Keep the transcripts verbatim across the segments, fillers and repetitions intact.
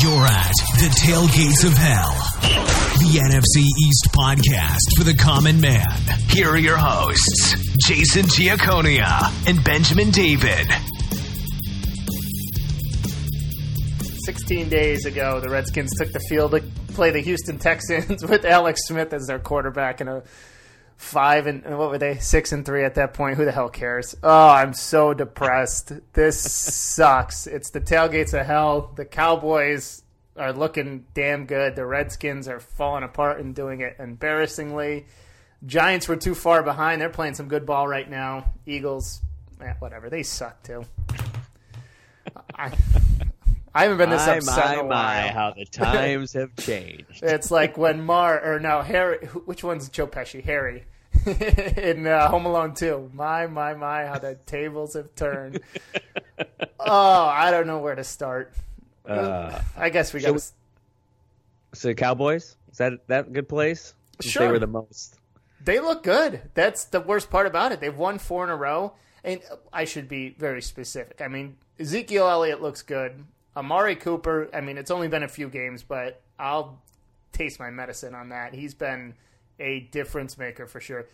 You're at the tailgates of hell. The N F C East podcast for the common man. Here are your hosts, Jason Giaconia and Benjamin David. sixteen days ago, the Redskins took the field to play the Houston Texans with Alex Smith as their quarterback in a five and what were they? Six and three at that point. Who the hell cares? Oh, I'm so depressed. This sucks. It's the tailgates of hell. The Cowboys are looking damn good. The Redskins are falling apart and doing it embarrassingly. Giants were too far behind. They're playing some good ball right now. Eagles, eh, whatever. They suck too. I, I haven't been this my, upset my, in a while. My, how the times have changed. It's like when Mar, or no, Harry, which one's Joe Pesci? Harry. in uh, Home Alone two. My, my, my, how the tables have turned. Oh, I don't know where to start. Uh, I guess we got to... So the Cowboys? Is that that a good place? Sure. They were the most. They look good. That's the worst part about it. They've won four in a row. And I should be very specific. I mean, Ezekiel Elliott looks good. Amari Cooper, I mean, it's only been a few games, but I'll taste my medicine on that. He's been a difference maker for sure.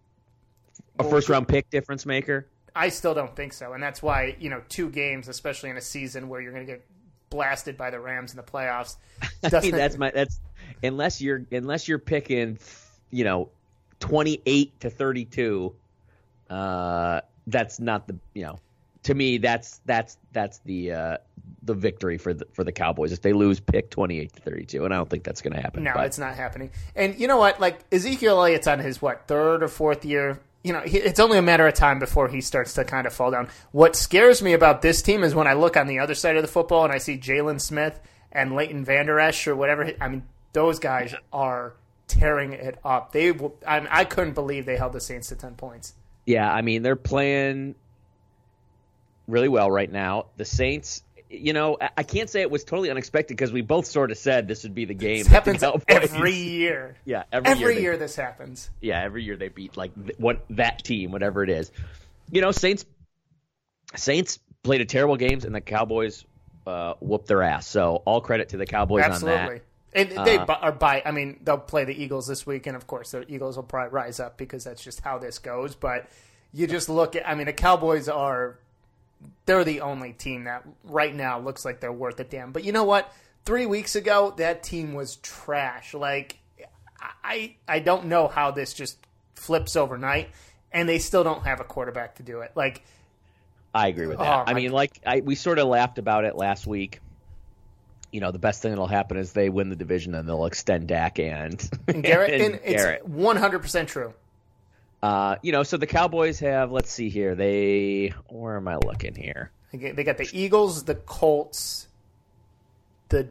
A first-round pick difference maker? I still don't think so, and that's why, you know, two games, especially in a season where you're going to get blasted by the Rams in the playoffs. I mean, that's my that's unless you're unless you're picking, you know, twenty-eight to thirty-two. Uh, that's not the you know. To me, that's that's that's the uh, the victory for the for the Cowboys. If they lose, pick twenty-eight to thirty-two, and I don't think that's going to happen. No, but. It's not happening. And you know what? Like Ezekiel Elliott's on his what third or fourth year. You know, it's only a matter of time before he starts to kind of fall down. What scares me about this team is when I look on the other side of the football and I see Jalen Smith and Leighton Vander Esch or whatever. I mean, those guys are tearing it up. They, I, mean, I couldn't believe they held the Saints to ten points. Yeah, I mean, they're playing really well right now. The Saints, you know, I can't say it was totally unexpected because we both sort of said this would be the game. This happens every year. Yeah, every, every year, they, year this happens. Yeah, every year they beat like what that team, whatever it is. You know, Saints Saints played a terrible games and the Cowboys uh, whooped their ass. So all credit to the Cowboys Absolutely. on that. And they uh, are by. I mean, they'll play the Eagles this week, and of course, the Eagles will probably rise up because that's just how this goes. But you just look at. I mean, the Cowboys are. They're the only team that right now looks like they're worth a damn. But you know what? Three weeks ago, that team was trash. Like, I I don't know how this just flips overnight, and they still don't have a quarterback to do it. Like, I agree with that. Oh, I mean, God. like I, we sort of laughed about it last week. You know, the best thing that'll happen is they win the division and they'll extend Dak and, and Garrett. and and Garrett. It's one hundred percent true. Uh, you know, so the Cowboys have, let's see here, they, where am I looking here? They got the Eagles, the Colts, the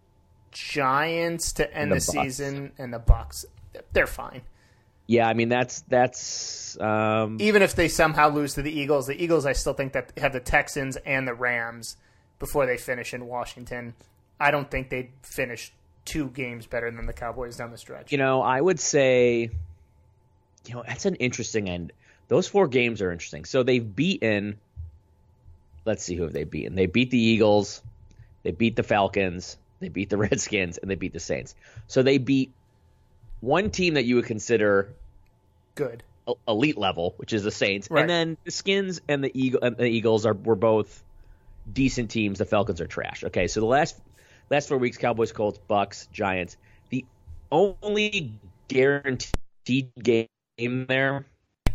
Giants to end And the, the Bucs. season, and the Bucks. They're fine. Yeah, I mean, that's, that's, um, Even if they somehow lose to the Eagles, the Eagles I still think that have the Texans and the Rams before they finish in Washington. I don't think they'd finish two games better than the Cowboys down the stretch. you know, I would say, you know, that's an interesting end. Those four games are interesting. So they've beaten, let's see who have they beaten. They beat the Eagles, they beat the Falcons, they beat the Redskins, and they beat the Saints. So they beat one team that you would consider Good. elite level, which is the Saints, Right. and then the Skins and the Eagle and the Eagles are were both decent teams. The Falcons are trash. Okay, so the last last four weeks: Cowboys, Colts, Bucks, Giants. The only guaranteed game there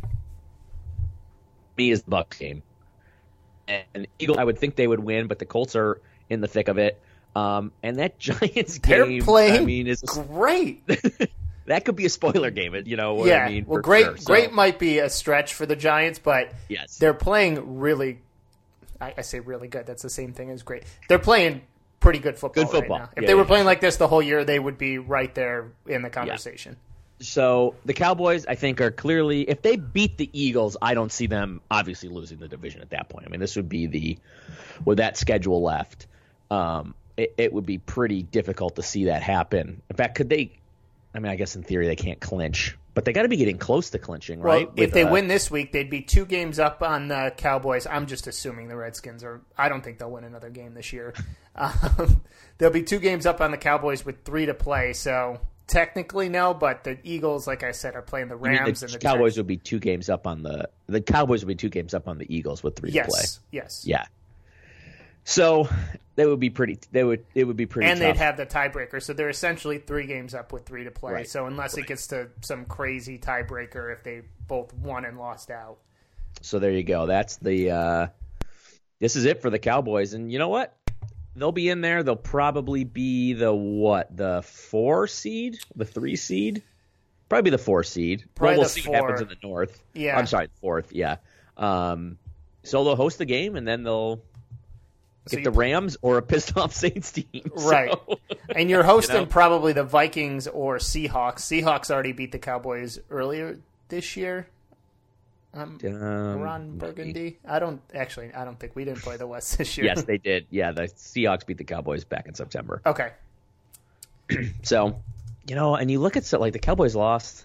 me is the Bucks game, and Eagles. I would think they would win, but the Colts are in the thick of it. Um, and that Giants They're game, playing I mean, is great. that could be a spoiler game. You know what yeah. I mean? well, for great. sure. So, Great might be a stretch for the Giants, but yes. they're playing really. I, I say really good. That's the same thing as great. They're playing pretty good football. Good football. Right now. If Yeah, they were yeah. playing like this the whole year, they would be right there in the conversation. So the Cowboys, I think, are clearly, if they beat the Eagles, I don't see them obviously losing the division at that point. I mean, this would be the, with that schedule left, um, it, it would be pretty difficult to see that happen. In fact, could they, I mean, I guess in theory they can't clinch but they got to be getting close to clinching, Well, right? if With, they uh, win this week, they'd be two games up on the Cowboys. I'm just assuming the Redskins are. I don't think they'll win another game this year. Um, they'll be two games up on the Cowboys with three to play. So technically, no. But the Eagles, like I said, are playing the you mean Rams the and the Cowboys Giants. would be two games up on the the Cowboys would be two games up on the Eagles with three Yes, to play. yes, Yeah. So they would be pretty. They would. It would be pretty. and tough. they'd have the tiebreaker. So they're essentially three games up with three to play. Right. So unless it gets to some crazy tiebreaker, if they both won and lost out. So there you go. That's the. Uh, this is it for the Cowboys, and you know what? They'll be in there. They'll probably be the what? The four seed, the three seed, probably the four seed. Probably well, we'll the see four. what happens in the North. Yeah. I'm sorry, the fourth. Yeah. Um, so they'll host the game, and then they'll So get you- the Rams or a pissed off Saints team. Right. So- And you're hosting You know? probably the Vikings or Seahawks. Seahawks already beat the Cowboys earlier this year. Um, Um, Ron Burgundy. I don't actually. I don't think we didn't play the West this year. Yes, they did. Yeah, the Seahawks beat the Cowboys back in September. Okay. So, you know, and you look at so like the Cowboys lost.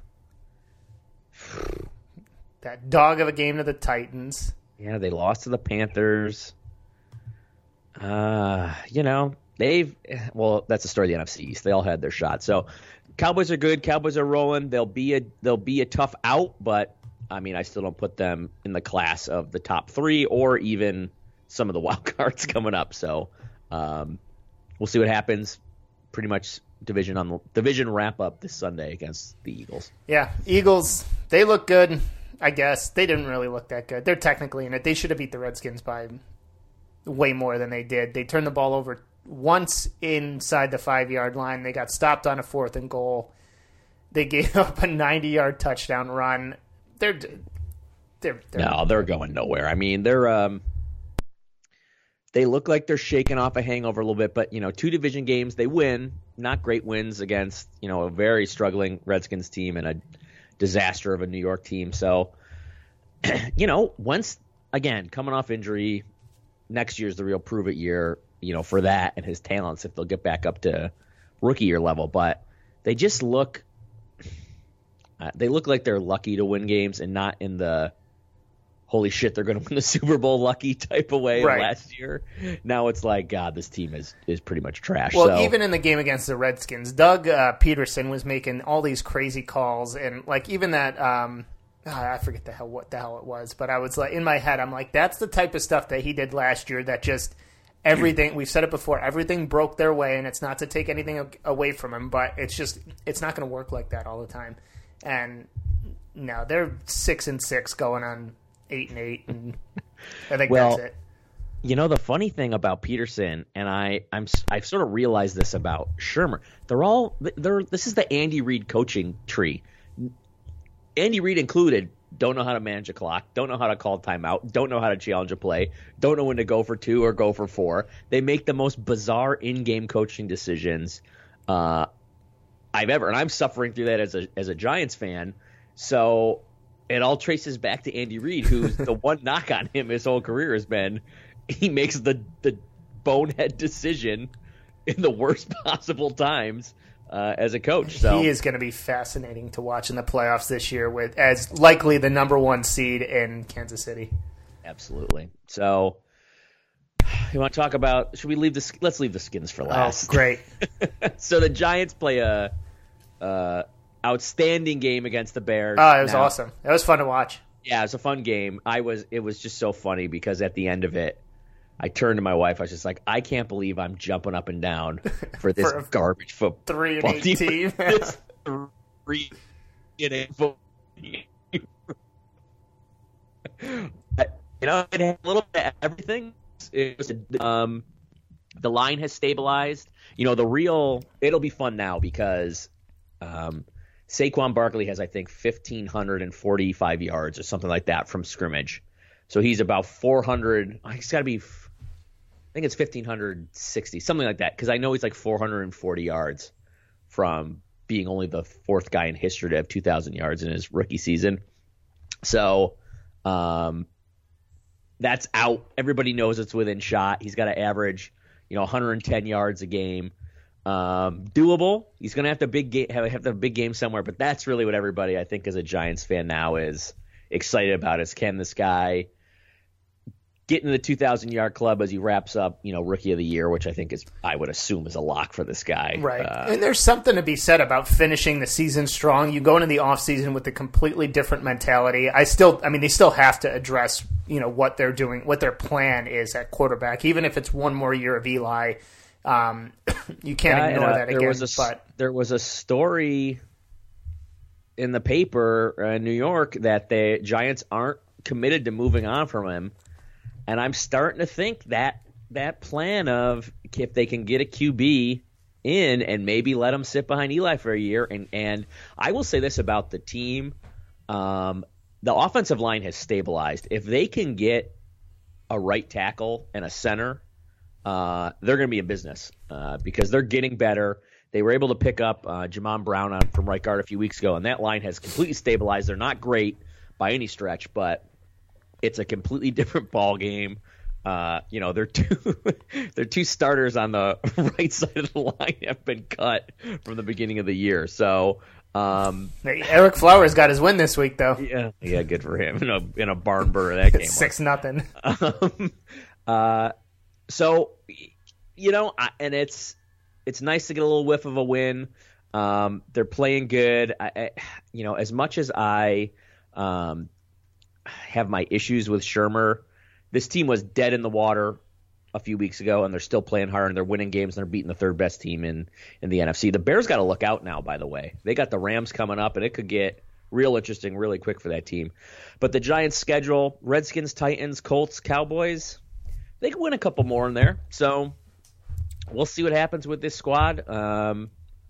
That dog of a game to the Titans. Yeah, they lost to the Panthers. Uh, you know, they've well, that's the story of the N F C East. They all had their shot. So, Cowboys are good. Cowboys are rolling. They'll be a they'll be a tough out, but I mean, I still don't put them in the class of the top three or even some of the wild cards coming up. So, um, we'll see what happens. Pretty much division on the division wrap up this Sunday against the Eagles. Yeah, Eagles. They look good. I guess they didn't really look that good. They're technically in it. They should have beat the Redskins by way more than they did. They turned the ball over once inside the five-yard line. They got stopped on a fourth and goal. They gave up a ninety-yard touchdown run. They're they're, they're No, they're going nowhere. I mean, they're um, they look like they're shaking off a hangover a little bit, but you know, two division games, they win. Not great wins against you know a very struggling Redskins team and a disaster of a New York team. So, you know, once again coming off injury, next year's the real prove it year. You know, for that and his talents, if they'll get back up to rookie year level, but they just look. Uh, they look like they're lucky to win games and not in the holy shit they're going to win the Super Bowl lucky type of way Right. last year. Now it's like God, this team is is pretty much trash. Well, so, even in the game against the Redskins, Doug uh, Peterson was making all these crazy calls, and like even that, um, ah, I forget the hell what the hell it was, but I was like in my head, I'm like, that's the type of stuff that he did last year. That just everything we've said it before, everything broke their way, and it's not to take anything a- away from him, but it's just it's not going to work like that all the time. And no, they're six and six, going on eight and eight, and I think Well, that's it. you know the funny thing about Peterson, and I I'm I've sort of realized this about Shermer. They're all they're this is the Andy Reid coaching tree. Andy Reid included. Don't know how to manage a clock. Don't know how to call timeout. Don't know how to challenge a play. Don't know when to go for two or go for four. They make the most bizarre in-game coaching decisions uh, I've ever, and I'm suffering through that as a as a Giants fan. So it all traces back to Andy Reid, who's the one knock on him his whole career has been he makes the the bonehead decision in the worst possible times uh, as a coach. So He is going to be fascinating to watch in the playoffs this year, with as likely the number one seed in Kansas City. absolutely. So you want to talk about? Should we leave the? Let's leave the Skins for last. Oh, great! So the Giants play a, uh outstanding game against the Bears. Oh, it was Now, awesome. It was fun to watch. Yeah, it was a fun game. I was. It was just so funny because at the end of it, I turned to my wife. I was just like, I can't believe I'm jumping up and down for this For a garbage football Three and eight team. This three and eight football team. You know, it had a little bit of everything. It was, um, the line has stabilized. You know, the real – it'll be fun now because um, Saquon Barkley has, I think, one thousand five hundred forty-five yards or something like that from scrimmage. So he's about four hundred – he's got to be – I think it's one thousand five hundred sixty, something like that, because I know he's like four hundred forty yards from being only the fourth guy in history to have two thousand yards in his rookie season. So um, that's out. Everybody knows it's within shot. He's got to average, you know, one hundred ten yards a game. Um, doable. He's going to have to big ga- have, have to have a big game somewhere, but that's really what everybody, I think, as a Giants fan now is excited about is can this guy get into the two thousand yard club as he wraps up, you know, rookie of the year, which I think is, I would assume is a lock for this guy. Right. Uh, and there's something to be said about finishing the season strong. You go into the offseason with a completely different mentality. I still, I mean, they still have to address, you know, what they're doing, what their plan is at quarterback, even if it's one more year of Eli. Um, you can't yeah, ignore uh, that there again. Was a, but there was a story in the paper uh, in New York that the Giants aren't committed to moving on from him. And I'm starting to think that that plan of if they can get a Q B in and maybe let him sit behind Eli for a year. And, and I will say this about the team. Um, the offensive line has stabilized. If they can get a right tackle and a center, uh, they're going to be in business uh, because they're getting better. They were able to pick up uh, Jamon Brown on, from right guard a few weeks ago, and that line has completely stabilized. They're not great by any stretch, but it's a completely different ball game. Uh, you know, their two their two starters on the right side of the line have been cut from the beginning of the year. So um, Eric Flowers got his win this week, though. Yeah, yeah, good for him in a in a barn burner that game. Six nothing. Um, uh, so you know, I, and it's it's nice to get a little whiff of a win. Um, they're playing good. I, I, you know, as much as I um, have my issues with Shermer, this team was dead in the water a few weeks ago, and they're still playing hard, and they're winning games, and they're beating the third best team in, in the N F C. The Bears got to look out now, by the way. They got the Rams coming up, and it could get real interesting really quick for that team. But the Giants' schedule, Redskins, Titans, Colts, Cowboys, they could win a couple more in there. So we'll see what happens with this squad. Um,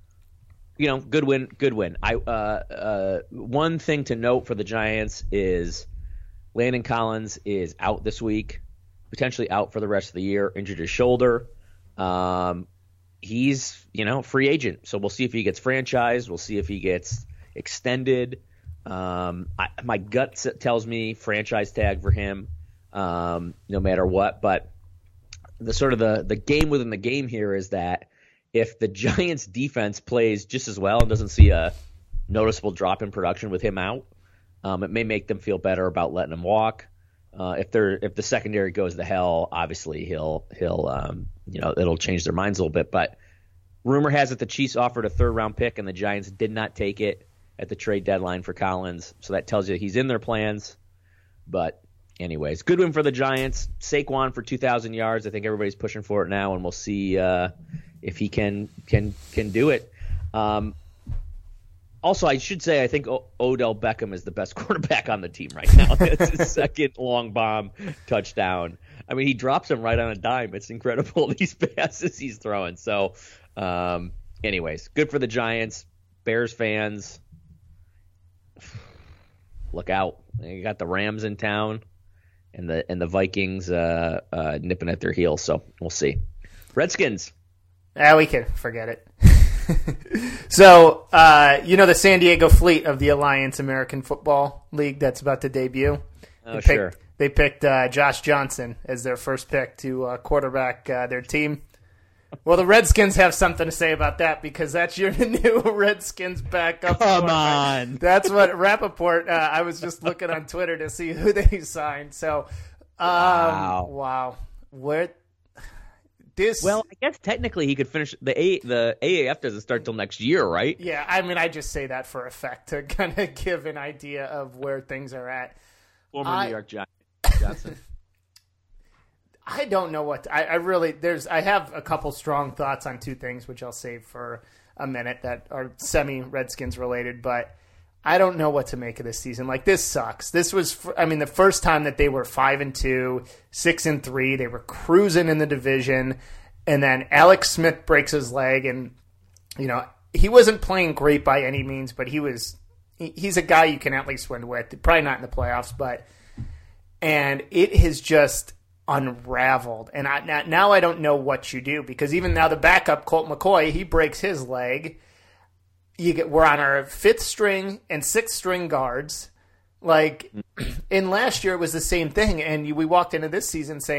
you know, good win, good win. I uh, uh, one thing to note for the Giants is Landon Collins is out this week, potentially out for the rest of the year, injured his shoulder. Um, he's, you know, free agent. So we'll see if he gets franchised. We'll see if he gets extended. Um, I, my gut tells me franchise tag for him, um, no matter what. But the sort of the, the game within the game here is that if the Giants defense plays just as well and doesn't see a noticeable drop in production with him out, Um, it may make them feel better about letting him walk. Uh, if they're if the secondary goes to hell, obviously he'll he'll um, you know it'll change their minds a little bit. But rumor has it the Chiefs offered a third round pick and the Giants did not take it at the trade deadline for Collins. So that tells you he's in their plans. But anyways, good win for the Giants. Saquon for two thousand yards. I think everybody's pushing for it now, and we'll see uh, if he can can can do it. Um, Also, I should say I think o- Odell Beckham is the best quarterback on the team right now. It's his second long bomb touchdown. I mean, he drops him right on a dime. It's incredible, these passes he's throwing. So, um, anyways, good for the Giants. Bears fans, look out. You got the Rams in town and the and the Vikings uh, uh, nipping at their heels. So we'll see. Redskins. Ah, we can forget it. So, uh, you know the San Diego Fleet of the Alliance American Football League that's about to debut? Oh, they picked, sure. They picked uh, Josh Johnson as their first pick to uh, quarterback uh, their team. Well, the Redskins have something to say about that because that's your new Redskins backup. Come on. That's what Rappaport, uh, I was just looking on Twitter to see who they signed. So, um, Wow. wow. Where... This, Well, I guess technically he could finish the A. The A A F doesn't start till next year, right? Yeah, I mean, I just say that for effect to kind of give an idea of where things are at. Former I, New York Giants Johnson. I don't know what to, I, I really there's I have a couple strong thoughts on two things which I'll save for a minute that are semi Redskins related, but I don't know what to make of this season. Like, this sucks. This was, I mean, the first time that they were five and two, six and three. They were cruising in the division, and then Alex Smith breaks his leg, and you know he wasn't playing great by any means, but he was. He, he's a guy you can at least win with. Probably not in the playoffs, but and it has just unraveled. And I, now I don't know what you do because even now the backup Colt McCoy, he breaks his leg. You get we're on our fifth string and sixth string guards. Like, in last year it was the same thing, and you, we walked into this season saying,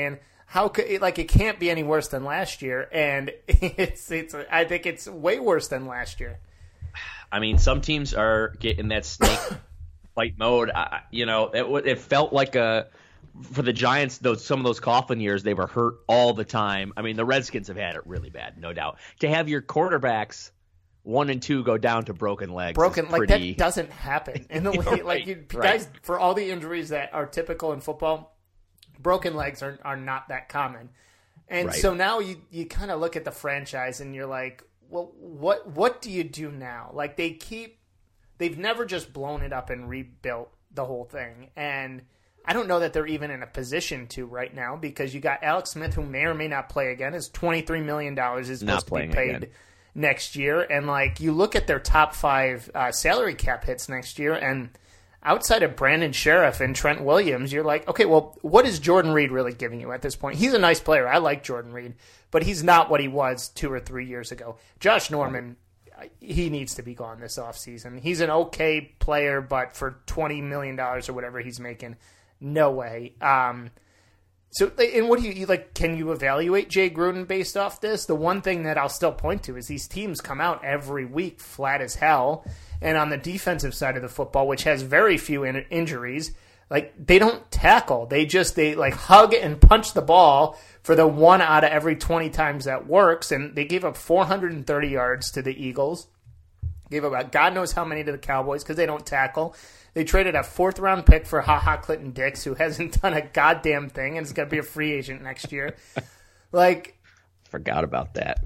how could it, like it can't be any worse than last year, and it's it's I think it's way worse than last year. I mean, some teams are getting that snake bite mode. I, you know, it it felt like a for the Giants. Those some of those coffin years, they were hurt all the time. I mean, the Redskins have had it really bad, no doubt. To have your quarterbacks one and two go down to broken legs, broken like pretty... that doesn't happen in the league. Right, like you right. guys, for all the injuries that are typical in football, broken legs are are not that common. And right. so now you you kind of look at the franchise and you're like, well, what what do you do now? Like they keep, they've never just blown it up and rebuilt the whole thing, and I don't know that they're even in a position to right now because you got Alex Smith, who may or may not play again. His twenty-three million dollars is supposed to be paid again next year. And like you look at their top five uh, salary cap hits next year, and outside of Brandon Sheriff and Trent Williams, you're like, okay, well, what is Jordan Reed really giving you at this point? He's a nice player. I like Jordan Reed, but he's not what he was two or three years ago. Josh Norman, he needs to be gone this offseason. He's an okay player, but for twenty million dollars or whatever he's making, no way. Um, so, and what do you, you like? Can you evaluate Jay Gruden based off this? The one thing that I'll still point to is these teams come out every week flat as hell, and on the defensive side of the football, which has very few in- injuries, like they don't tackle. They just they like hug and punch the ball for the one out of every twenty times that works, and they gave up four hundred thirty yards to the Eagles. Gave up God knows how many to the Cowboys because they don't tackle. They traded a fourth-round pick for HaHa Clinton Dix, who hasn't done a goddamn thing and is going to be a free agent next year. Like, forgot about that.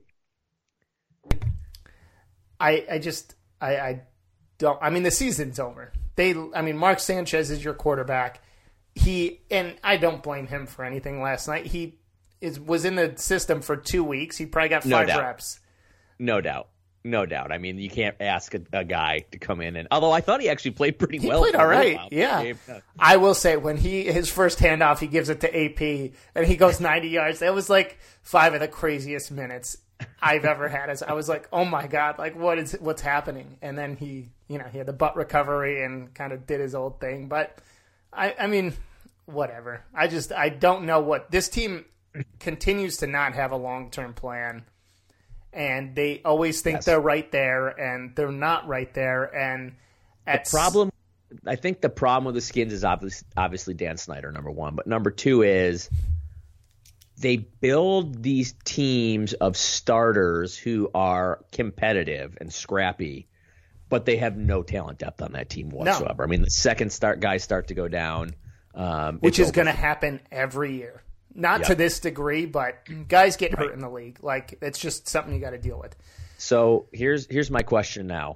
I I just I, I don't. I mean, the season's over. They. I mean, Mark Sanchez is your quarterback. He and I don't blame him for anything last night. He is was in the system for two weeks. He probably got five no reps. No doubt. No doubt. I mean, you can't ask a, a guy to come in and. Although I thought he actually played pretty he well. He played all right. Yeah. I will say when he his first handoff, he gives it to A P and he goes ninety yards. That was like five of the craziest minutes I've ever had. As I was like, oh my god, like what is what's happening? And then he, you know, he had the butt recovery and kind of did his old thing. But I, I mean, whatever. I just I don't know what this team continues to not have a long term plan. And they always think yes. they're right there, and they're not right there. And the problem, I think the problem with the Skins is obviously, obviously Dan Snyder, number one. But number two is they build these teams of starters who are competitive and scrappy, but they have no talent depth on that team whatsoever. No. I mean, the second start guys start to go down. Um, Which is going to happen every year. Not yep. to this degree, but guys get hurt right. in the league. Like it's just something you got to deal with. So here's here's my question now.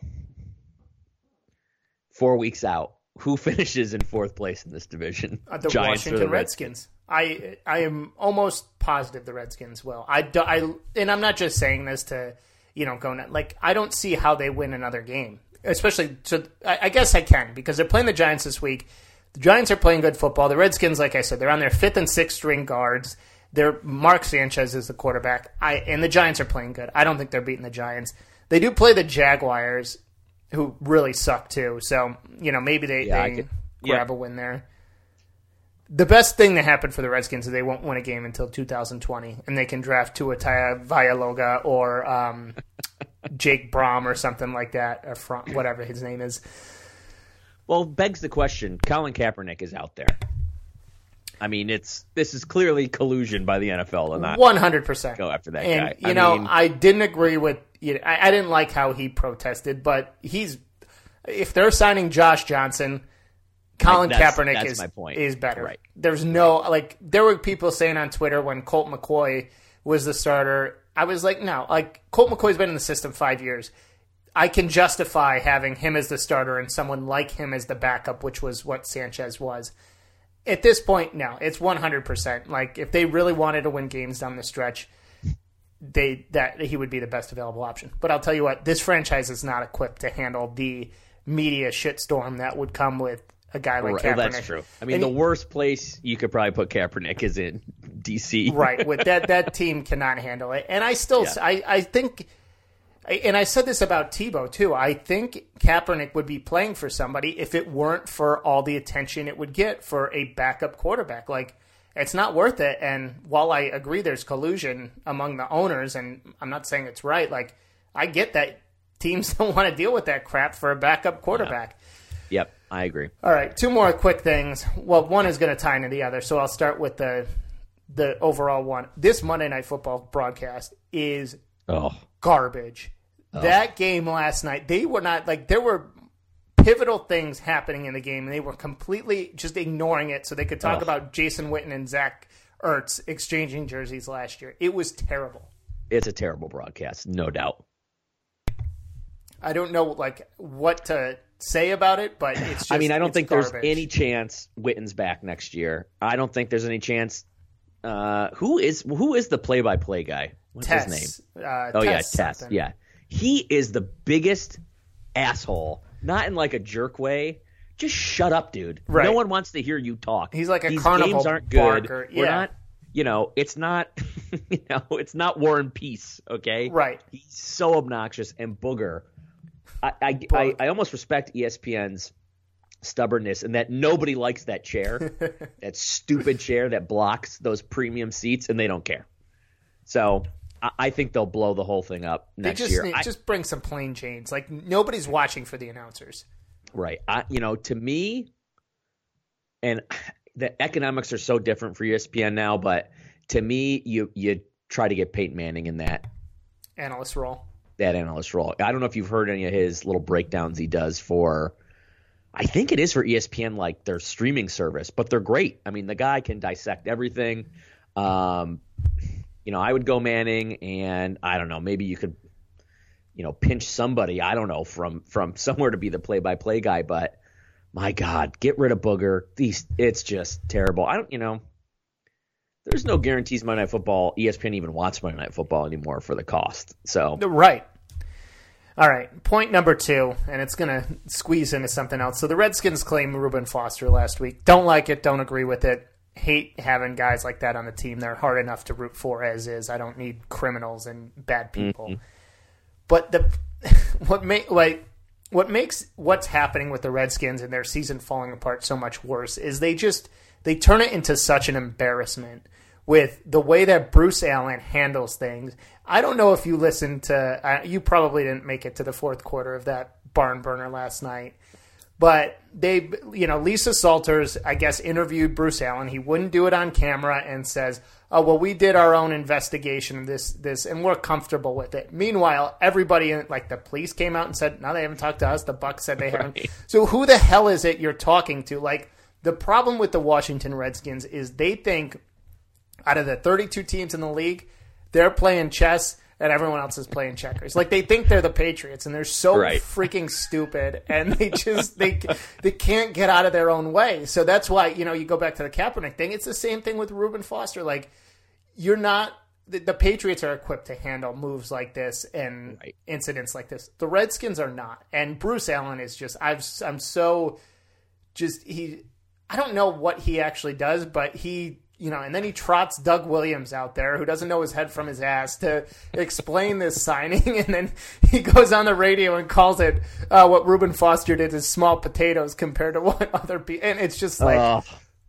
Four weeks out, who finishes in fourth place in this division? Uh, the Giants Washington or the Redskins. Redskins. I I am almost positive the Redskins will. I, do, I and I'm not just saying this to you know go like I don't see how they win another game. Especially so I, I guess I can because they're playing the Giants this week. The Giants are playing good football. The Redskins, like I said, they're on their fifth and sixth string guards. They're Mark Sanchez is the quarterback. I and the Giants are playing good. I don't think they're beating the Giants. They do play the Jaguars, who really suck too. So you know maybe they, yeah, they could, grab yeah. a win there. The best thing that happened for the Redskins is they won't win a game until two thousand twenty, and they can draft Tua Tagovailoa or um, Jake Brom or something like that, or from, whatever his name is. Well, begs the question, Colin Kaepernick is out there. I mean, it's this is clearly collusion by the N F L to not one hundred percent go after that and, guy. You I know, mean, I didn't agree with you know, I, I didn't like how he protested, but he's if they're signing Josh Johnson, Colin that's, Kaepernick that's is my point. is better. Right. There's no like there were people saying on Twitter when Colt McCoy was the starter, I was like, no, like Colt McCoy's been in the system five years. I can justify having him as the starter and someone like him as the backup, which was what Sanchez was. At this point, no, it's one hundred percent. Like, if they really wanted to win games down the stretch, they that he would be the best available option. But I'll tell you what, this franchise is not equipped to handle the media shitstorm that would come with a guy like right, Kaepernick. That's true. I mean, and the he, worst place you could probably put Kaepernick is in D C Right, with that, that team cannot handle it. And I still, yeah. I, I think... And I said this about Tebow, too. I think Kaepernick would be playing for somebody if it weren't for all the attention it would get for a backup quarterback. Like, it's not worth it. And while I agree there's collusion among the owners, and I'm not saying it's right, like I get that teams don't want to deal with that crap for a backup quarterback. Yeah. Yep, I agree. All right, two more quick things. Well, one is going to tie into the other, so I'll start with the the overall one. This Monday Night Football broadcast is oh. garbage. Oh. That game last night, they were not, like, there were pivotal things happening in the game, and they were completely just ignoring it so they could talk oh. about Jason Witten and Zach Ertz exchanging jerseys last year. It was terrible. It's a terrible broadcast, no doubt. I don't know, like, what to say about it, but it's just, I mean, I don't think garbage. There's any chance Witten's back next year. I don't think there's any chance. Uh, who is who is the play-by-play guy? What's Tess, his name? Uh, oh, Tess yeah, Tess. Something. Yeah. He is the biggest asshole, not in like a jerk way. Just shut up, dude. Right. No one wants to hear you talk. He's like a These carnival games aren't good. barker. Yeah. We're not, you know, it's not, you know, it's not War and Peace, okay? Right. He's so obnoxious and booger. I I, I, I almost respect E S P N's stubbornness and that nobody likes that chair, that stupid chair that blocks those premium seats, and they don't care. So I, I think they'll blow the whole thing up next they just year. Need, I, just bring some plain Janes. Like, nobody's watching for the announcers. Right. I, you know, to me, and the economics are so different for E S P N now, but to me, you you try to get Peyton Manning in that analyst role. That analyst role. I don't know if you've heard any of his little breakdowns he does for, I think it is for E S P N, like their streaming service, but they're great. I mean, the guy can dissect everything. Um, you know, I would go Manning, and I don't know, maybe you could, you know, pinch somebody, I don't know, from from somewhere to be the play-by-play guy, but my God, get rid of Booger. These, it's just terrible. I don't, you know, there's no guarantees Monday Night Football, E S P N even wants Monday Night Football anymore for the cost. So right. All right, point number two, and it's going to squeeze into something else. So the Redskins claimed Reuben Foster last week. Don't like it, don't agree with it. Hate having guys like that on the team. They're hard enough to root for as is. I don't need criminals and bad people. Mm-hmm. But the what make like what makes what's happening with the Redskins and their season falling apart so much worse is they just they turn it into such an embarrassment with the way that Bruce Allen handles things. I don't know if you listened to uh, you probably didn't make it to the fourth quarter of that barn burner last night. But they, you know, Lisa Salters, I guess, interviewed Bruce Allen. He wouldn't do it on camera and says, oh, well, we did our own investigation of this, this, and we're comfortable with it. Meanwhile, everybody, like the police came out and said, no, they haven't talked to us. The Bucs said they haven't. Right. So who the hell is it you're talking to? Like, the problem with the Washington Redskins is they think out of the thirty-two teams in the league, they're playing chess and everyone else is playing checkers. Like, they think they're the Patriots, and they're so right. freaking stupid, and they just they they can't get out of their own way. So that's why, you know, you go back to the Kaepernick thing. It's the same thing with Reuben Foster. Like, you're not the, the Patriots are equipped to handle moves like this and right. incidents like this. The Redskins are not. And Bruce Allen is just I've I'm so just he I don't know what he actually does, but he. You know, and then he trots Doug Williams out there, who doesn't know his head from his ass, to explain this signing, and then he goes on the radio and calls it uh, what Reuben Foster did is small potatoes compared to what other people. And it's just like, uh,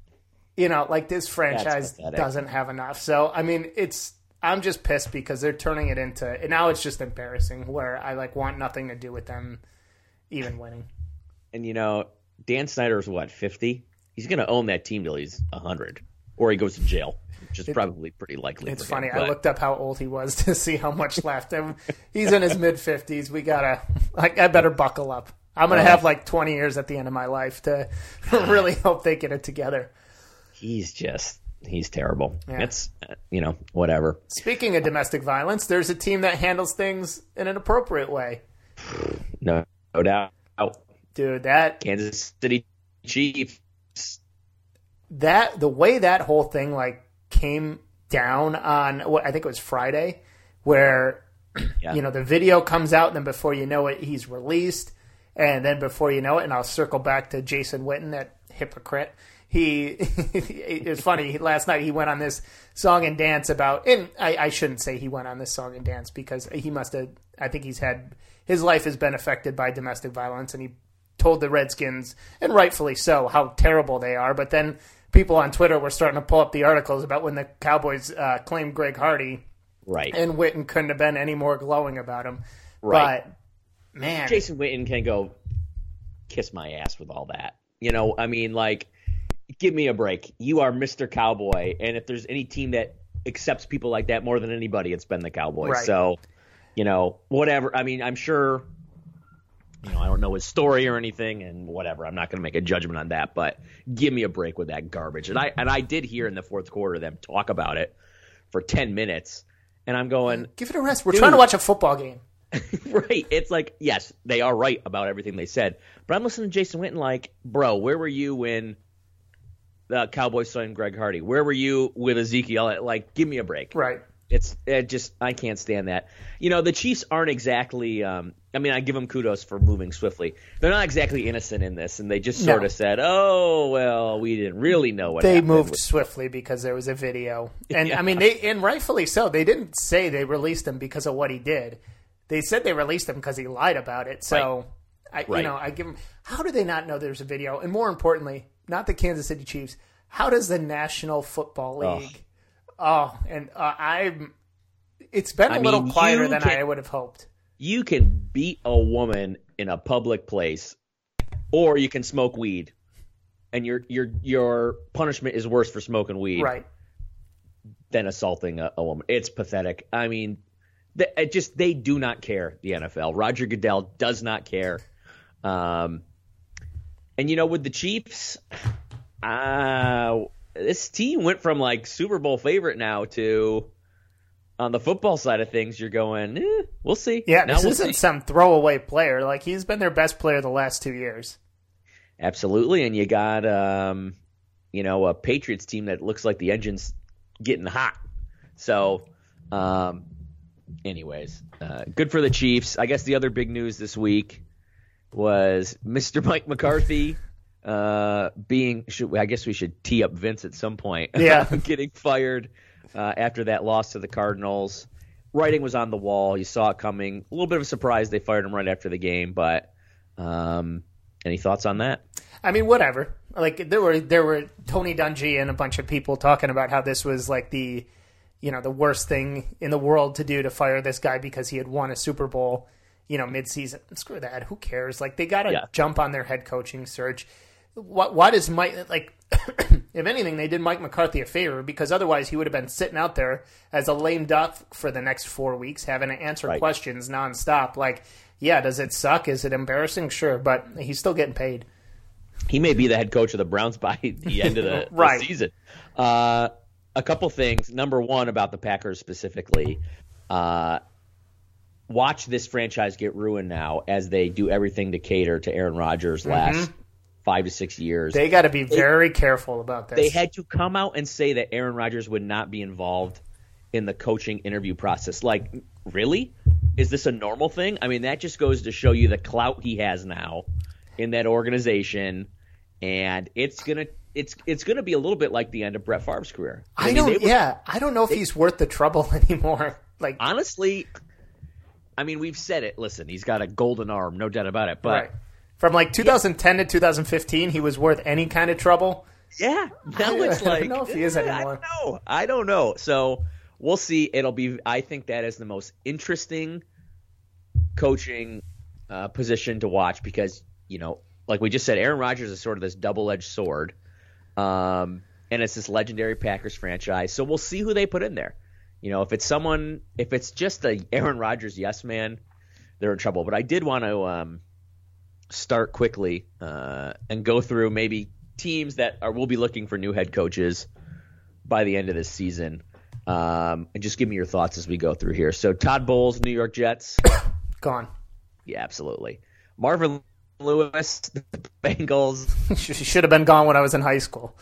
you know, like this franchise doesn't have enough. So I mean, it's I'm just pissed because they're turning it into, and now it's just embarrassing. Where I like want nothing to do with them even winning. And you know, Dan Snyder's what fifty? He's going to own that team till he's a hundred. Or he goes to jail, which is it, probably pretty likely. It's for funny. Him, I looked up how old he was to see how much left. He's in his mid fifties. We gotta. I, I better buckle up. I'm gonna uh, have like twenty years at the end of my life to really hope they get it together. He's just. He's terrible. Yeah. It's uh, you know whatever. Speaking of domestic violence, there's a team that handles things in an appropriate way. No, no doubt, dude. That Kansas City Chiefs. That the way that whole thing like came down on what I think it was Friday, where yeah. you know the video comes out, and then before you know it, he's released, and then before you know it, and I'll circle back to Jason Witten, that hypocrite. He it was funny. He, last night he went on this song and dance about, and I, I shouldn't say he went on this song and dance because he must have. I think he's had his life has been affected by domestic violence, and he told the Redskins, and rightfully so, how terrible they are. But then people on Twitter were starting to pull up the articles about when the Cowboys uh, claimed Greg Hardy. Right. And Witten couldn't have been any more glowing about him. Right. But, man. Jason Witten can go kiss my ass with all that. You know, I mean, like, give me a break. You are Mister Cowboy, and if there's any team that accepts people like that more than anybody, it's been the Cowboys. Right. So, you know, whatever. I mean, I'm sure, you know, I don't know his story or anything, and whatever. I'm not going to make a judgment on that, but give me a break with that garbage. And I and I did hear in the fourth quarter them talk about it for ten minutes, and I'm going, give it a rest. We're dude. trying to watch a football game. Right. It's like, yes, they are right about everything they said. But I'm listening to Jason Witten like, bro, where were you when the Cowboys signed Greg Hardy? Where were you with Ezekiel? Like, give me a break. Right. It's it just – I can't stand that. You know, the Chiefs aren't exactly um, – I mean, I give them kudos for moving swiftly. They're not exactly innocent in this, and they just sort No. of said, oh, well, we didn't really know what They happened. moved with- swiftly because there was a video. And, Yeah. I mean, they and rightfully so. They didn't say they released him because of what he did. They said they released him because he lied about it. So, I, Right. you know, I give them – how do they not know there's a video? And more importantly, not the Kansas City Chiefs, how does the National Football League – oh, and uh, I'm – it's been a I little mean, quieter you than can- I would have hoped. You can beat a woman in a public place, or you can smoke weed, and your your your punishment is worse for smoking weed Right. than assaulting a, a woman. It's pathetic. I mean, th- it just they do not care. The N F L. Roger Goodell does not care. Um, and you know, with the Chiefs, uh, this team went from like Super Bowl favorite now to. On the football side of things, you're going, eh, we'll see. Yeah, Now this we'll isn't see. some throwaway player. Like, he's been their best player the last two years. Absolutely, and you got, um, you know, a Patriots team that looks like the engine's getting hot. So, um, anyways, uh, good for the Chiefs. I guess the other big news this week was Mister Mike McCarthy uh, being, should, I guess we should tee up Vince at some point, Yeah. getting fired. Uh, after that loss to the Cardinals. Writing was on the wall. You saw it coming. A little bit of a surprise they fired him right after the game, but um, any thoughts on that? I mean, whatever. Like, there were there were Tony Dungy and a bunch of people talking about how this was like the, you know, the worst thing in the world to do to fire this guy because he had won a Super Bowl, you know, midseason. Screw that. Who cares? Like, they got to Yeah. jump on their head coaching search. What why does Mike, like, if anything, they did Mike McCarthy a favor because otherwise he would have been sitting out there as a lame duck for the next four weeks having to answer Right. questions nonstop. Like, yeah, does it suck? Is it embarrassing? Sure, but he's still getting paid. He may be the head coach of the Browns by the end of the, Right. the season. Uh, a couple things. Number one, about the Packers specifically. Uh, watch this franchise get ruined now as they do everything to cater to Aaron Rodgers' last five to six years. They got to be very careful about this. They had to come out and say that Aaron Rodgers would not be involved in the coaching interview process. Like, really? Is this a normal thing? I mean, that just goes to show you the clout he has now in that organization, and it's gonna it's it's gonna be a little bit like the end of Brett Favre's career. I, mean, don't. they were- yeah, I don't know if he's worth the trouble anymore. Like, honestly, I mean, we've said it. Listen, he's got a golden arm, no doubt about it. But right. From like two thousand ten to two thousand fifteen, he was worth any kind of trouble. yeah, now I it's don't like know if he is eh, anymore. I don't know. I don't know. So we'll see. It'll be. I think that is the most interesting coaching uh, position to watch because you know, like we just said, Aaron Rodgers is sort of this double-edged sword, um, and it's this legendary Packers franchise. So we'll see who they put in there. You know, if it's someone, if it's just a Aaron Rodgers yes man, they're in trouble. But I did want to um, start quickly uh, and go through maybe teams that are will be looking for new head coaches by the end of this season, um, and just give me your thoughts as we go through here. So Todd Bowles, New York Jets, Gone. yeah, absolutely. Marvin Lewis, the Bengals. He should have been gone when I was in high school.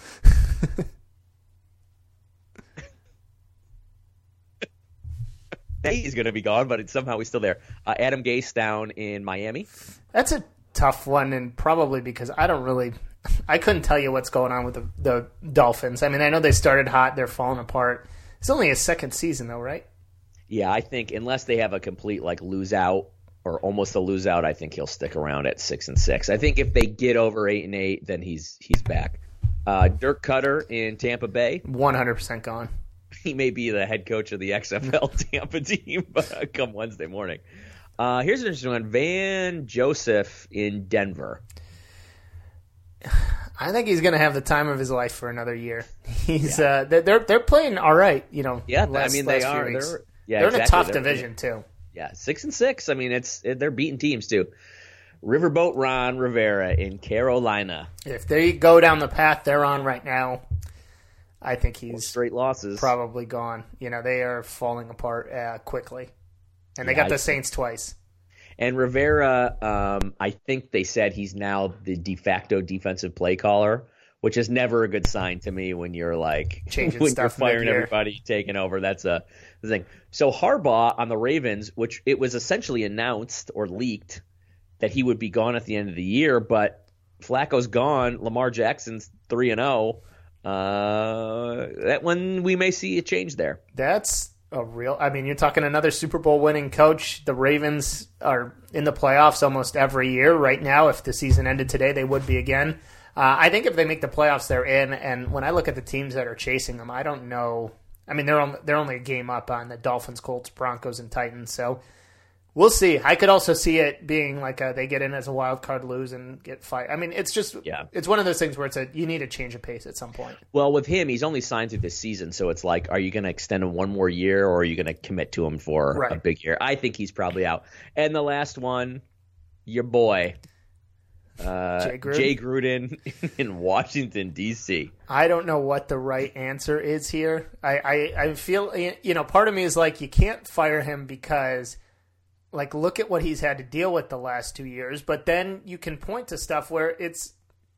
He's going to be gone, but it's, somehow he's still there. Uh, Adam Gase down in Miami. That's a tough one, and probably because I don't really, I couldn't tell you what's going on with the, the Dolphins. I mean, I know they started hot, they're falling apart. It's only his second season, though, right? Yeah, I think unless they have a complete like lose out or almost a lose out, I think he'll stick around at six and six. I think if they get over eight and eight, then he's he's back. Uh, Dirk Cutter in Tampa Bay. one hundred percent gone. He may be the head coach of the X F L Tampa team come Wednesday morning. Uh, here's an interesting one. Van Joseph in Denver. I think he's going to have the time of his life for another year. He's yeah. uh, they're they're playing all right, you know. Yeah, last, I mean they are. They're, yeah, they're exactly. in a tough they're, division too. Yeah, six and six. I mean, it's it, they're beating teams too. Riverboat Ron Rivera in Carolina. If they go down the path they're on right now, I think he's Four straight losses. Probably gone. You know, they are falling apart uh, quickly, and they yeah, got the I, Saints twice. And Rivera, um, I think they said he's now the de facto defensive play caller, which is never a good sign to me when you're like changing when stuff you're firing mid-year. everybody, taking over. That's a the thing. So Harbaugh on the Ravens, which it was essentially announced or leaked that he would be gone at the end of the year, but Flacco's gone. Lamar Jackson's three and zero. Uh, that one we may see a change there. That's a real. I mean, you're talking another Super Bowl winning coach. The Ravens are in the playoffs almost every year right now. If the season ended today, they would be again. Uh, I think if they make the playoffs, they're in. And when I look at the teams that are chasing them, I don't know. I mean, they're on, they're only a game up on the Dolphins, Colts, Broncos, and Titans. So we'll see. I could also see it being like a, they get in as a wild card, lose, and get fired. I mean, it's just yeah. It's one of those things where it's a you need a change of pace at some point. Well, with him, he's only signed through this season, so it's like, are you going to extend him one more year, or are you going to commit to him for right. a big year? I think he's probably out. And the last one, your boy, uh, Jay Gruden. Jay Gruden in Washington, D C I don't know what the right answer is here. I, I, I feel, you know, part of me is like, you can't fire him because, like, look at what he's had to deal with the last two years. But then you can point to stuff where it's,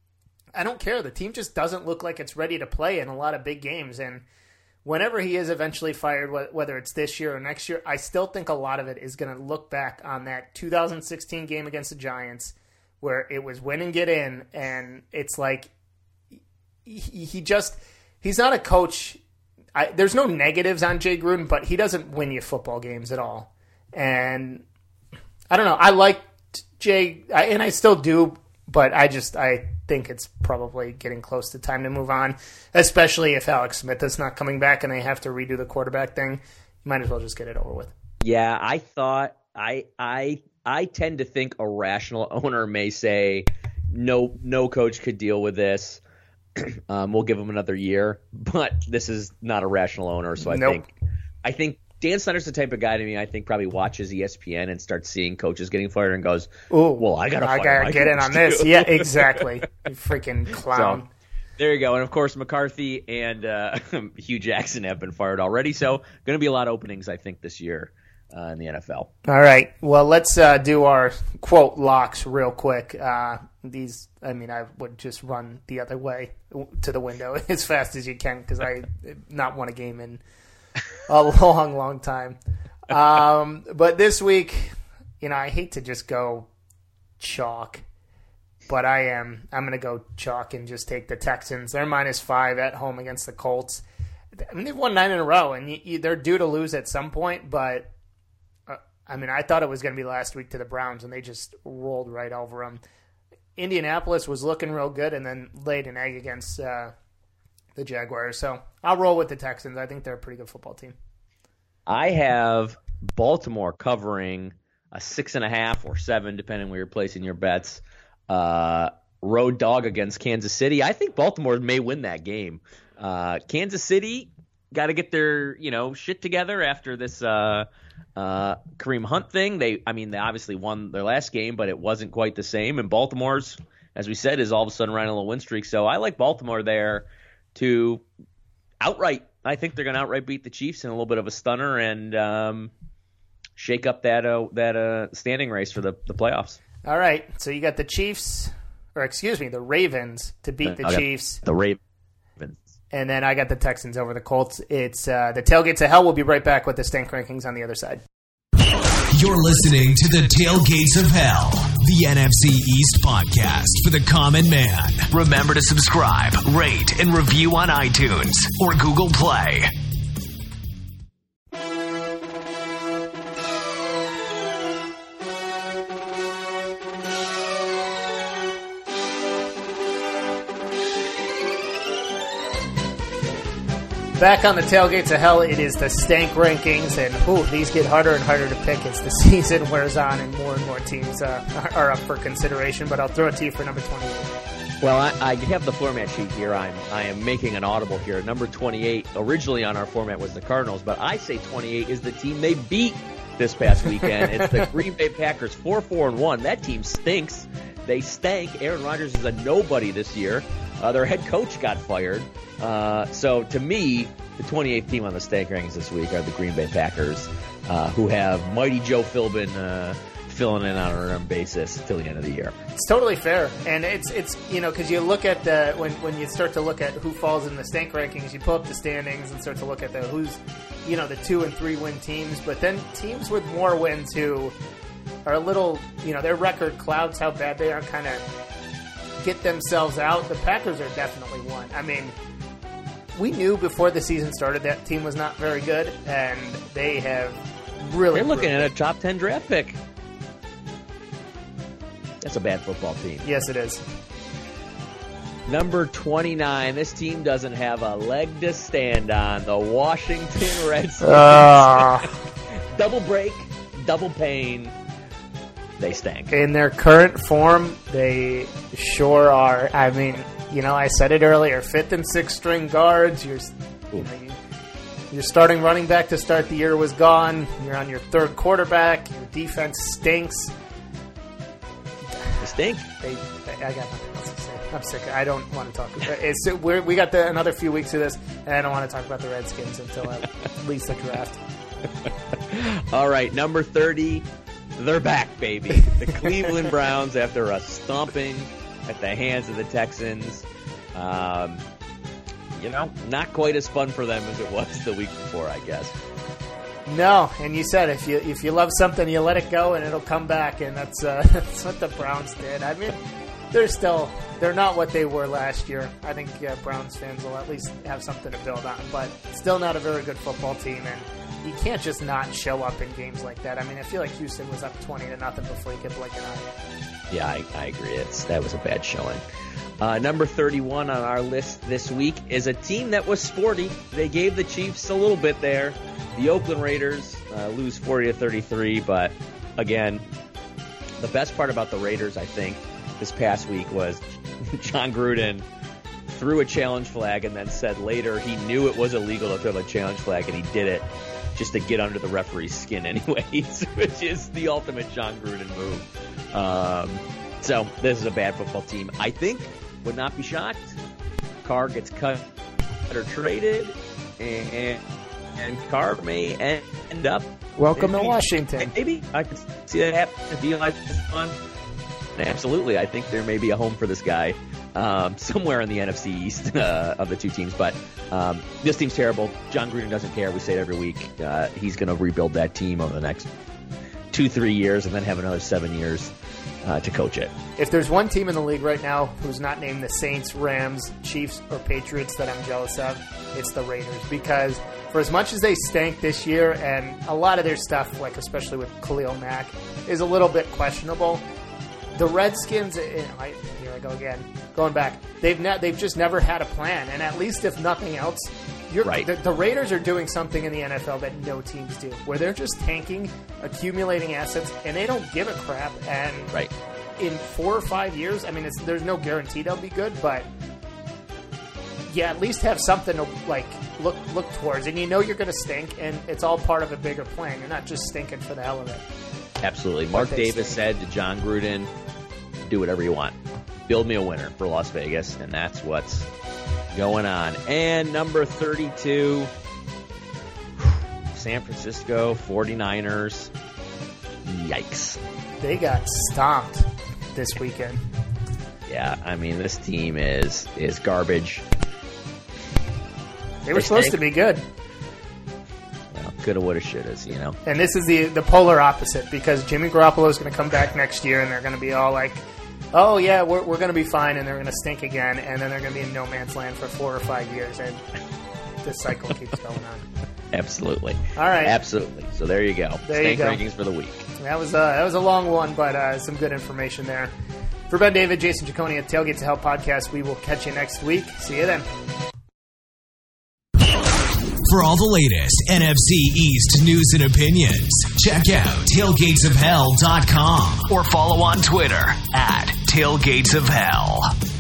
I don't care. The team just doesn't look like it's ready to play in a lot of big games. And whenever he is eventually fired, whether it's this year or next year, I still think a lot of it is going to look back on that two thousand sixteen game against the Giants where it was win and get in. And it's like, he, he just, he's not a coach. I, there's no negatives on Jay Gruden, but he doesn't win you football games at all. And I don't know. I liked Jay, I, and I still do, but I just I think it's probably getting close to time to move on, especially if Alex Smith is not coming back and they have to redo the quarterback thing. You might as well just get it over with. Yeah, I thought I I I tend to think a rational owner may say no no coach could deal with this. um, we'll give him another year, but this is not a rational owner, so I nope. think I think. Dan Snyder's the type of guy to me, I think, probably watches E S P N and starts seeing coaches getting fired and goes, "Ooh, well, I got to I gotta get in on too. this." Yeah, exactly. You freaking clown. So, there you go. And, of course, McCarthy and uh, Hugh Jackson have been fired already. So going to be a lot of openings, I think, this year uh, in the N F L. All right. Well, let's uh, do our, quote, locks real quick. Uh, these, I mean, I would just run the other way to the window as fast as you can because I not won a game in a long, long time. Um, but this week, you know, I hate to just go chalk, but I am. I'm going to go chalk and just take the Texans. They're minus five at home against the Colts. I mean, they've won nine in a row, and you, you, they're due to lose at some point. But uh, I mean, I thought it was going to be last week to the Browns, and they just rolled right over them. Indianapolis was looking real good, and then laid an egg against uh, the Jaguars. So I'll roll with the Texans. I think they're a pretty good football team. I have Baltimore covering a six and a half or seven, depending where you're placing your bets. Uh, road dog against Kansas City. I think Baltimore may win that game. Uh, Kansas City got to get their you know shit together after this uh, uh, Kareem Hunt thing. They, I mean, they obviously won their last game, but it wasn't quite the same. And Baltimore's, as we said, is all of a sudden riding a little win streak. So I like Baltimore there to outright. I think they're going to outright beat the Chiefs in a little bit of a stunner and um, shake up that uh, that uh, standing race for the, the playoffs. All right, so you got the Chiefs, or excuse me, the Ravens to beat the Chiefs. The Ravens. And then I got the Texans over the Colts. It's uh, the Tailgates of Hell. We'll be right back with the Stank Rankings on the other side. You're listening to the Tailgates of Hell, the N F C East podcast for the common man. Remember to subscribe, rate, and review on iTunes or Google Play. Back on the Tailgates of Hell, it is the Stank Rankings, and ooh, these get harder and harder to pick as the season wears on and more and more teams uh, are up for consideration, but I'll throw it to you for number twenty-eight. Well, I, I have the format sheet here. I'm I am making an audible here. Number twenty-eight, originally on our format, was the Cardinals, but I say twenty-eight is the team they beat this past weekend. It's the Green Bay Packers, four four and one. That team stinks. They stank. Aaron Rodgers is a nobody this year. Uh, their head coach got fired. Uh, so, to me, the twenty-eighth team on the Stank Rankings this week are the Green Bay Packers, uh, who have Mighty Joe Philbin uh, filling in on a random basis till the end of the year. It's totally fair, and it's it's you know because you look at the when when you start to look at who falls in the Stank Rankings, you pull up the standings and start to look at the who's you know the two and three win teams, but then teams with more wins who are a little you know their record clouds how bad they are, kind of get themselves out. The Packers are definitely one. I mean, we knew before the season started that team was not very good, and they have really. They're looking proven. at a top ten draft pick. That's a bad football team. Yes, it is. Number twenty-nine, this team doesn't have a leg to stand on. The Washington Redskins. Uh, Double break, double pain. They stank. in their current form, they sure are. I mean, you know, I said it earlier, fifth and sixth string guards. You're, you know, you, your starting running back to start the year was gone. You're on your third quarterback. Your defense stinks. They stink. They, they, I got nothing else to say. I'm sick. I don't want to talk about it. It's, we're, we got the, another few weeks of this, and I don't want to talk about the Redskins until at least the draft. All right, number thirty, they're back, baby. The Cleveland Browns, after a stomping at the hands of the Texans. Um, you know, not quite as fun for them as it was the week before, I guess. No, and you said if you if you love something, you let it go, and it'll come back, and that's uh, that's what the Browns did. I mean, they're still they're not what they were last year. I think uh, Browns fans will at least have something to build on, but still not a very good football team, and you can't just not show up in games like that. I mean, I feel like Houston was up twenty to nothing before you could blink an eye. Yeah, I, I agree. It's that was a bad showing. Uh, number thirty-one on our list this week is a team that was sporty. They gave the Chiefs a little bit there. The Oakland Raiders uh, lose forty to thirty-three, but again, the best part about the Raiders, I think, this past week was John Gruden threw a challenge flag and then said later he knew it was illegal to throw the challenge flag, and he did it just to get under the referee's skin anyways, which is the ultimate John Gruden move. Um, so this is a bad football team. I think, would not be shocked, Carr gets cut or traded, and, and Carr may end up. Welcome maybe, to Washington. Maybe I could see that happen. Be like this fun. Absolutely, I think there may be a home for this guy um, somewhere in the N F C East uh, of the two teams. But um, this team's terrible. John Gruden doesn't care. We say it every week. Uh, he's going to rebuild that team over the next two, three years, and then have another seven years uh, to coach it. If there's one team in the league right now who's not named the Saints, Rams, Chiefs, or Patriots that I'm jealous of, it's the Raiders. Because for as much as they stank this year, and a lot of their stuff, like especially with Khalil Mack, is a little bit questionable, the Redskins, you know, I, here I go again, going back, they've ne- they've just never had a plan. And at least if nothing else, you're, right. the, the Raiders are doing something in the N F L that no teams do, where they're just tanking, accumulating assets, and they don't give a crap. And right. in four or five years, I mean, it's, there's no guarantee they'll be good, but yeah, at least have something to like look look towards. And you know you're going to stink, and it's all part of a bigger plan. You're not just stinking for the hell of it. Absolutely. Mark Davis stink. said to John Gruden, do whatever you want. Build me a winner for Las Vegas, and that's what's going on. And number thirty-two, San Francisco forty-niners. Yikes. They got stomped this weekend. Yeah, I mean, this team is is garbage. They were They supposed stink. to be good. Well, coulda, woulda, shouldas, you know. And this is the, the polar opposite, because Jimmy Garoppolo is going to come back next year, and they're going to be all like, oh, yeah, we're, we're going to be fine, and they're going to stink again, and then they're going to be in no man's land for four or five years, and this cycle keeps going on. Absolutely. All right. Absolutely. So there you go. There you Stank go. rankings for the week. That was, uh, that was a long one, but uh, some good information there. For Ben David, Jason Ciccone at Tailgate to Hell Podcast, we will catch you next week. See you then. For all the latest N F C East news and opinions, check out tailgates of hell dot com or follow on Twitter at tailgates of hell.